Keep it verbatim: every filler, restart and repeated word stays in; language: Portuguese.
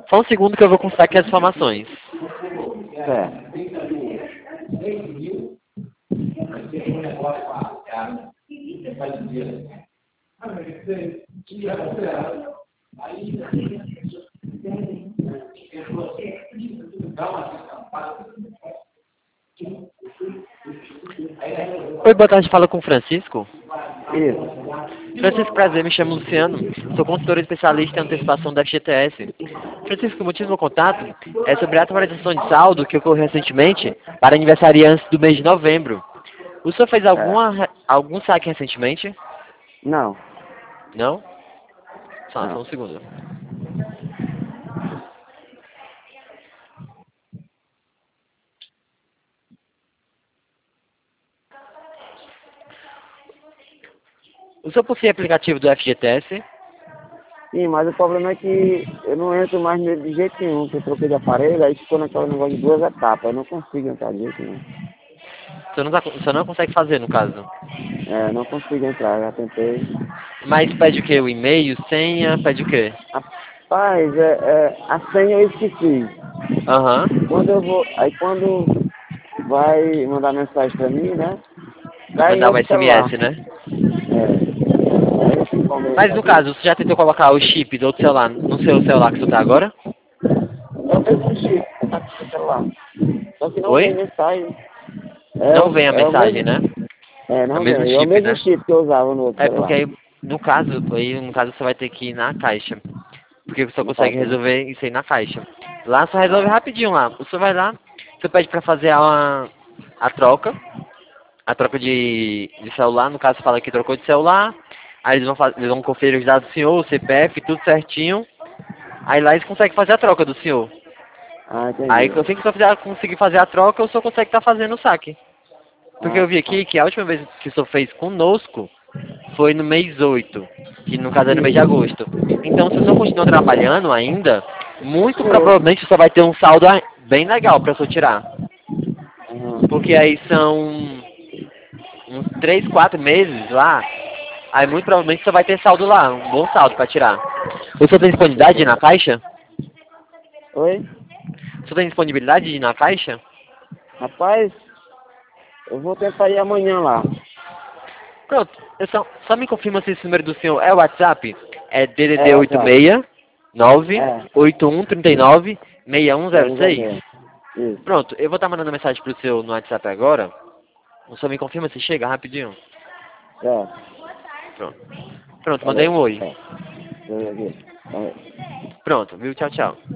Só um segundo que eu vou consultar aqui as informações. Certo. Oi, boa tarde, fala com o Francisco. Isso. Francisco, prazer, me chamo Luciano. Sou consultor especialista em antecipação da F G T S. Francisco, o motivo do meu contato é sobre a atualização de saldo que ocorreu recentemente para aniversariantes do mês de novembro. O senhor fez alguma, É. algum saque recentemente? Não. Não? Só, só Não. um segundo. O senhor possui aplicativo do F G T S? Sim, mas o problema é que eu não entro mais nele de jeito nenhum, porque eu troquei de aparelho, aí ficou naquele negócio de duas etapas, eu não consigo entrar de jeito nenhum. O senhor não, tá- o senhor não consegue fazer, no caso. É, não consigo entrar, já tentei. Mas pede o quê? O e-mail, senha, pede o quê? Rapaz, é, é, a senha eu esqueci. Aham. Quando eu vou, aí quando vai mandar mensagem pra mim, né? Cai em Mandar o outro celular. S M S, né? É. Aí eu fico com medo Mas no saber. caso, você já tentou colocar o chip do outro celular no seu celular que você tá agora? É o mesmo chip que tá com o celular. Só que não vem Oi? mensagem. É Não o, vem a é o mensagem, mesmo. né? É, É o não mesmo vem. É o chip, mesmo né? chip que eu usava no outro É porque celular. aí, no caso, aí no caso você vai ter que ir na caixa. Porque você só No consegue caso, né? resolver isso aí na caixa. Lá só resolve rapidinho lá. Você vai lá, você pede pra fazer a, a troca. A troca de, de celular, no caso fala que trocou de celular. Aí eles vão, faz, eles vão conferir os dados do senhor, o C P F, tudo certinho. Aí lá eles conseguem fazer a troca do senhor. Ah, Aí entendi. assim que o senhor fizer- conseguir fazer a troca, o senhor consegue estar fazendo o saque. Porque Ah, eu vi tá. aqui que a última vez que o senhor fez conosco foi no mês oito, que no caso é no mês de Isso. agosto. Então, se o senhor continuar trabalhando ainda, muito Sim. provavelmente o senhor vai ter um saldo a- bem legal para o senhor tirar. Uhum. Porque aí são uns três, quatro meses lá, aí muito provavelmente o senhor vai ter saldo lá, um bom saldo para tirar. O senhor tem Com disponibilidade de ir na certeza. caixa? Oi? O senhor tem disponibilidade de ir na caixa? Rapaz, eu vou tentar ir amanhã lá. Pronto, eu só, só me confirma se esse número do senhor é o WhatsApp. É D D D É, WhatsApp. oitenta e seis, nove É. oito um três nove, seis um É zero isso seis. mesmo. Isso. Pronto, eu vou estar mandando mensagem pro seu no WhatsApp agora. Só me confirma se chega rapidinho. Certo. Pronto. Pronto, mandei Valeu. um oi. É. Valeu. Valeu. Pronto, viu? Tchau, tchau.